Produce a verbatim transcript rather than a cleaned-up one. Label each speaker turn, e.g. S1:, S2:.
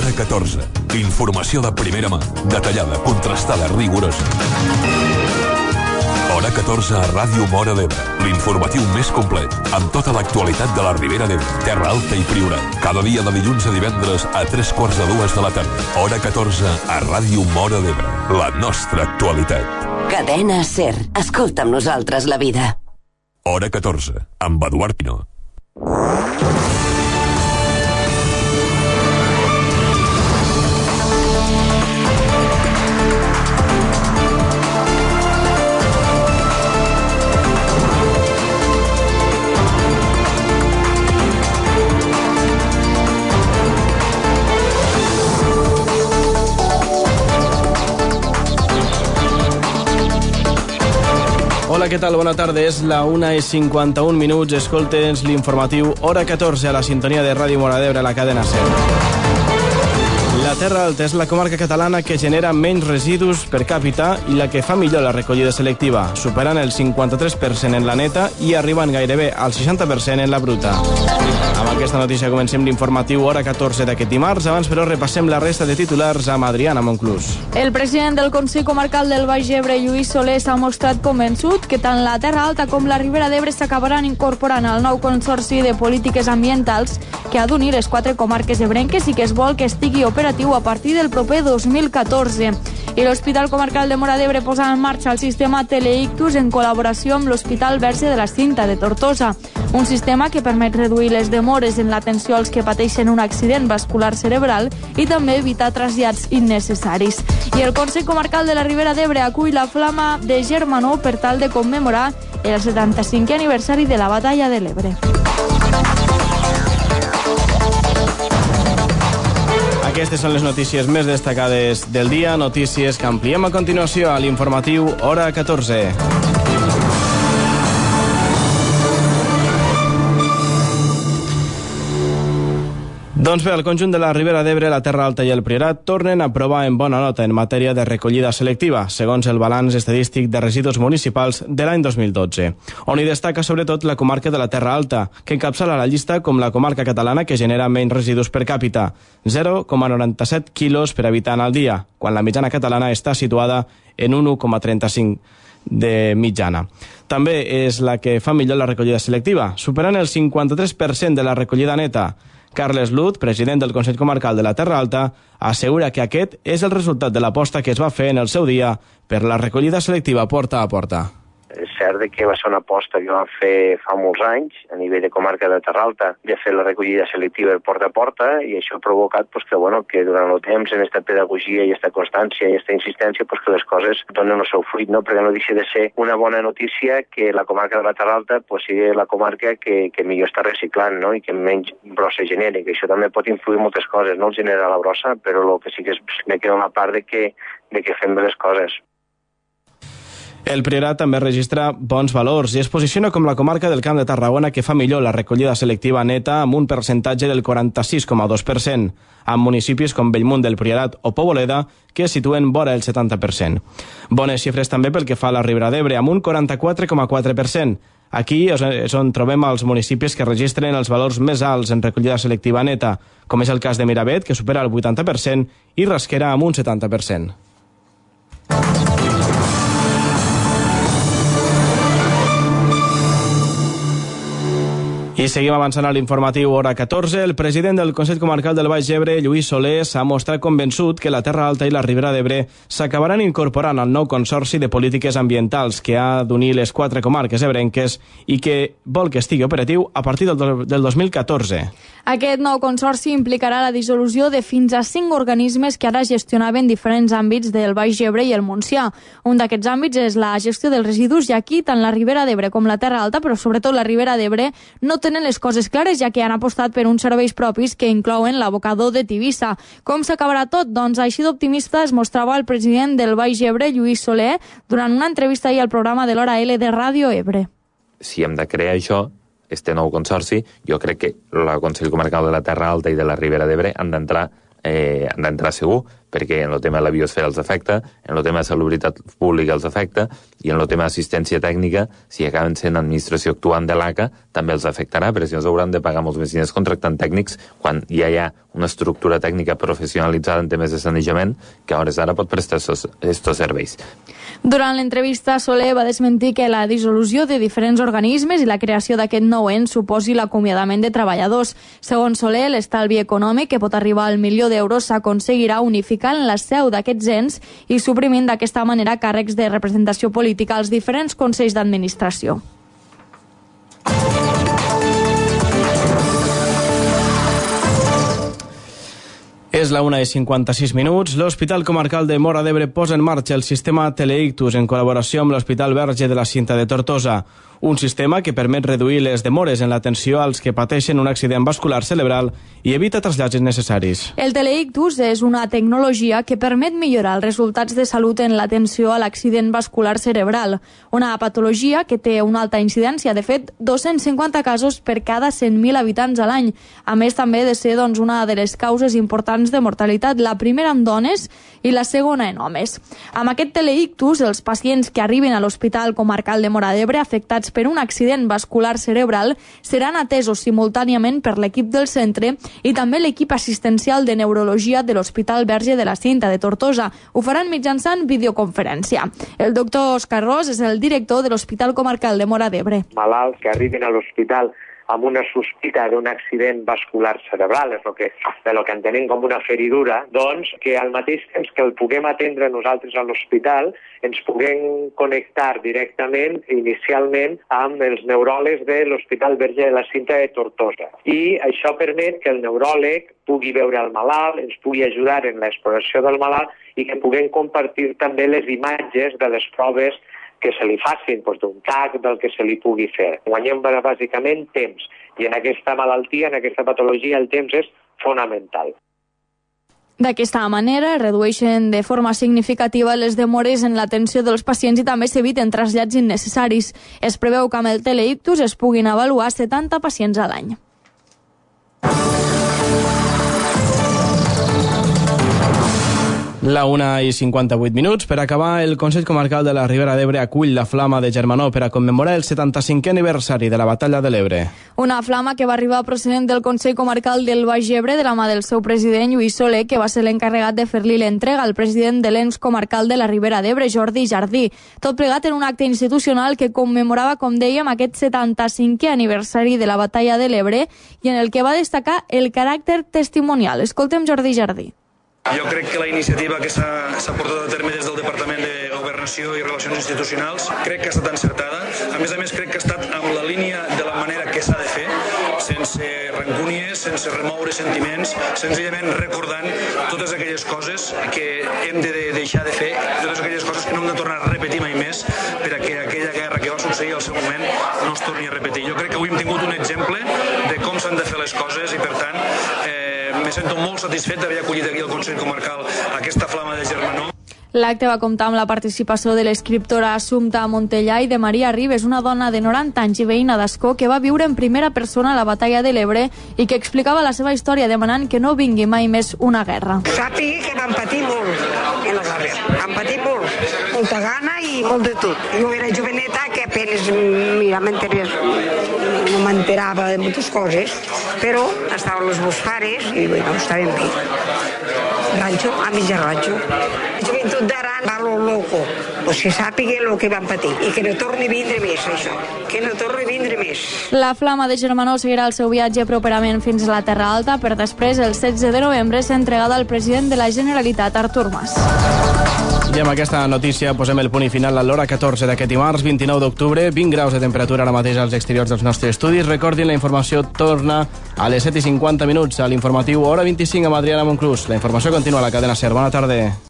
S1: Hora catorze. Informació de primera mà, detallada, contrastada, rigorosa. Hora catorze a Ràdio Móra d'Ebre. L'informatiu més complet, amb tota l'actualitat de la Ribera d'Ebre, Terra Alta i Priorat. Cada dia de dilluns a divendres a tres quarts de dues de la tarda. Hora catorze a Ràdio Móra d'Ebre. La nostra actualitat.
S2: Cadena SER. Escolta amb nosaltres la vida.
S1: Hora catorze, amb Eduard Pino.
S3: Hola, què tal? Bona tarda. És la una i cinquanta-un minuts. Escoltens l'informatiu Hora catorze a la sintonia de Ràdio Móra d'Ebre, a la cadena SER. La Terra Alta és la comarca catalana que genera menys residus per càpita i la que fa millor la recollida selectiva, superant el cinquanta-tres per cent en la neta i arribant gairebé al seixanta per cent en la bruta. Amb aquesta notícia comencem l'informatiu Hora catorze d'aquest dimarts. Abans, però, repassem la resta de titulars amb Adriana Monclús.
S4: El president del Consell Comarcal del Baix Ebre, Lluís Soler, s'ha mostrat convençut que tant la Terra Alta com la Ribera d'Ebre s'acabaran incorporant al nou Consorci de Polítiques Ambientals que ha d'unir les quatre comarques ebrenques i que es vol que estigui operatiu a partir del proper dos mil catorze. I l'Hospital Comarcal de Móra d'Ebre posa en marxa el sistema Teleictus en col·laboració amb l'Hospital Verge de la Cinta de Tortosa, un sistema que permet reduir les demores en l'atenció als que pateixen un accident vascular cerebral i també evitar trasllats innecessaris. I el Consell Comarcal de la Ribera d'Ebre acull la Flama de Germanó per tal de commemorar el setanta-cinquè aniversari de la Batalla de l'Ebre.
S3: Aquestes són les notícies més destacades del dia, notícies que ampliem a continuació a l'informatiu Hora catorze. Doncs bé, el conjunt de la Ribera d'Ebre, la Terra Alta i el Priorat tornen a provar en bona nota en matèria de recollida selectiva, segons el balanç estadístic de residus municipals de l'any dos mil dotze, on hi destaca sobretot la comarca de la Terra Alta, que encapçala la llista com la comarca catalana que genera menys residus per càpita, zero coma noranta-set quilos per habitant al dia, quan la mitjana catalana està situada en un u coma trenta-cinc de mitjana. També és la que fa millor la recollida selectiva, superant el cinquanta-tres per cent de la recollida neta. Carles Lut, president del Consell Comarcal de la Terra Alta, assegura que aquest és el resultat de l'aposta que es va fer en el seu dia per la recollida selectiva porta a porta.
S5: És cert que va ser una aposta que vam fer fa molts anys a nivell de comarca de Terra Alta de fer la recollida selectiva porta a porta, i això ha provocat pues, que, bueno, que durant el temps en aquesta pedagogia i aquesta constància i aquesta insistència pues, que les coses donen el seu fruit, no? Perquè no deixa de ser una bona notícia que la comarca de la Terra Alta pues, sigui la comarca que, que millor està reciclant, no? I que menys brossa genera, que això també pot influir moltes coses, no el genera la brossa, però el que sí que és, me queda una part de que, de que fem bé les coses.
S3: El Priorat també registra bons valors i es posiciona com la comarca del Camp de Tarragona que fa millor la recollida selectiva neta amb un percentatge del quaranta-sis coma dos per cent, amb municipis com Bellmunt del Priorat o Poboleda que es situen vora el setanta per cent. Bones xifres també pel que fa a la Ribera d'Ebre, amb un quaranta-quatre coma quatre per cent. Aquí és on trobem els municipis que registren els valors més alts en recollida selectiva neta, com és el cas de Miravet, que supera el vuitanta per cent, i Rasquera amb un setanta per cent. I seguim avançant a l'informatiu Hora catorze. El president del Consell Comarcal del Baix Ebre, Lluís Soler, s'ha mostrat convençut que la Terra Alta i la Ribera d'Ebre s'acabaran incorporant al nou Consorci de Polítiques Ambientals que ha d'unir les quatre comarques ebrenques i que vol que estigui operatiu a partir del, del dos mil catorze.
S4: Aquest nou consorci implicarà la dissolució de fins a cinc organismes que ara gestionaven diferents àmbits del Baix Ebre i el Montsià. Un d'aquests àmbits és la gestió dels residus, i aquí tant la Ribera d'Ebre com la Terra Alta, però sobretot la Ribera d'Ebre, no tenen les coses clares, ja que han apostat per uns serveis propis que inclouen l'abocador de Tivissa. Com s'acabarà tot? Doncs així d'optimista es mostrava el president del Baix Ebre, Lluís Soler, durant una entrevista ahir al programa de l'Hora L de Ràdio Ebre.
S6: Si hem de crear això, este nou consorci, jo crec que el Consell Comarcal de la Terra Alta i de la Ribera d'Ebre han d'entrar eh, han d'entrar segur, perquè en el tema de la biosfera els afecta, en el tema de salubritat pública els afecta, i en el tema d'assistència tècnica, si acaben sent administració actuant de l'A C A, també els afectarà, perquè si no s'hauran de pagar molts més diners contractant tècnics quan ja hi ha una estructura tècnica professionalitzada en temes de sanejament que a hores d'ara pot prestar estos serveis.
S4: Durant l'entrevista, Soler va desmentir que la dissolució de diferents organismes i la creació d'aquest nou ens suposi l'acomiadament de treballadors. Segons Soler, l'estalvi econòmic, que pot arribar al milió d'euros, s'aconseguirà unificant la seu d'aquests ens i suprimint d'aquesta manera càrrecs de representació política als diferents consells d'administració.
S3: És la una i cinquanta-sis minuts. L'Hospital Comarcal de Móra d'Ebre posa en marxa el sistema Teleictus en col·laboració amb l'Hospital Verge de la Cinta de Tortosa. Un sistema que permet reduir les demores en l'atenció als que pateixen un accident vascular cerebral i evita trasllats innecessaris.
S4: El Teleictus és una tecnologia que permet millorar els resultats de salut en l'atenció a l'accident vascular cerebral, una patologia que té una alta incidència, de fet, dos-cents cinquanta casos per cada cent mil habitants a l'any. A més, també de ser doncs, una de les causes importants de mortalitat, la primera en dones i la segona en homes. Amb aquest Teleictus, els pacients que arriben a l'Hospital Comarcal de Móra d'Ebre afectats per un accident vascular cerebral seran atesos simultàniament per l'equip del centre i també l'equip assistencial de neurologia de l'Hospital Verge de la Cinta de Tortosa. Ho faran mitjançant videoconferència. El doctor Òscar Ros és el director de l'Hospital Comarcal de Móra d'Ebre.
S7: Malalts que arriben a l'hospital amb una sospita d'un accident vascular cerebral, és el que, el que entenem com una feridura, doncs que al mateix temps que el puguem atendre nosaltres a l'hospital, ens puguem connectar directament, inicialment, amb els neuròlegs de l'Hospital Verge de la Cinta de Tortosa. I això permet que el neuròleg pugui veure el malalt, ens pugui ajudar en l'exploració del malalt i que puguem compartir també les imatges de les proves que se li facin, doncs, d'un T A C, del que se li pugui fer. Guanyem bàsicament temps, i en aquesta malaltia, en aquesta patologia, el temps és fonamental.
S4: D'aquesta manera, redueixen de forma significativa les demores en l'atenció dels pacients i també s'eviten trasllats innecessaris. Es preveu que amb el Teleictus es puguin avaluar setanta pacients a l'any.
S3: La una i cinquanta-vuit minuts. Per acabar, el Consell Comarcal de la Ribera d'Ebre acull la Flama de Germanó per a commemorar el setanta-cinquè aniversari de la Batalla de l'Ebre.
S4: Una flama que va arribar procedent del Consell Comarcal del Baix Ebre de la mà del seu president Lluís Soler, que va ser l'encarregat de fer-li l'entrega al president de l'Ens Comarcal de la Ribera d'Ebre, Jordi Jardí. Tot plegat en un acte institucional que commemorava, com dèiem, aquest setanta-cinquè aniversari de la Batalla de l'Ebre i en el que va destacar el caràcter testimonial. Escoltem Jordi Jardí.
S8: Jo crec que la iniciativa que s'ha portat a terme des del Departament de Governació i Relacions Institucionals crec que ha estat encertada. A més a més, crec que ha estat amb la línia de la manera que s'ha de fer, sense rancúnies, sense remoure sentiments, senzillament recordant totes aquelles coses que hem de deixar de fer, totes aquelles coses que no hem de tornar a repetir mai més per a que aquella guerra que va succeir al seu moment no es torni a repetir. Jo crec que avui hem tingut un exemple de com s'han de fer les coses i, per tant, eh, me sento molt satisfet d'haver acollit aquí al Consell Comarcal aquesta Flama de Germanó.
S4: L'acte va comptar amb la participació de l'escriptora Assumpta Montellà i de Maria Ribes, una dona de noranta anys i veïna d'Ascó que va viure en primera persona la Batalla de l'Ebre i que explicava la seva història demanant que no vingui mai més una guerra.
S9: Sàpiga que vam patir molt en la guerra, vam patir molt, molta gana i molt de tot. Jo era joveneta que apenas no m'enterava de moltes coses, però estaven els meus pares i bueno, estaven bé. Rancho, a mitja rancho. La joventut d'ara va lo loco. Pues que sàpiga el que van patir i que no torni a vindre més, això. Que no torni a vindre més.
S4: La Flama de Germanó seguirà el seu viatge properament fins a la Terra Alta per després, el setze de novembre, ser entregada al president de la Generalitat, Artur Mas.
S3: I amb aquesta notícia posem el punt i final a l'hora catorze d'aquest dimarts, vint-i-nou d'octubre, vint graus de temperatura ara mateix als exteriors dels nostres estudis. Recordin, la informació torna a les set i cinquanta minuts a l'informatiu Hora vint-i-cinc amb Adriana Monclús. La informació continua a la cadena SER. Bona tarda.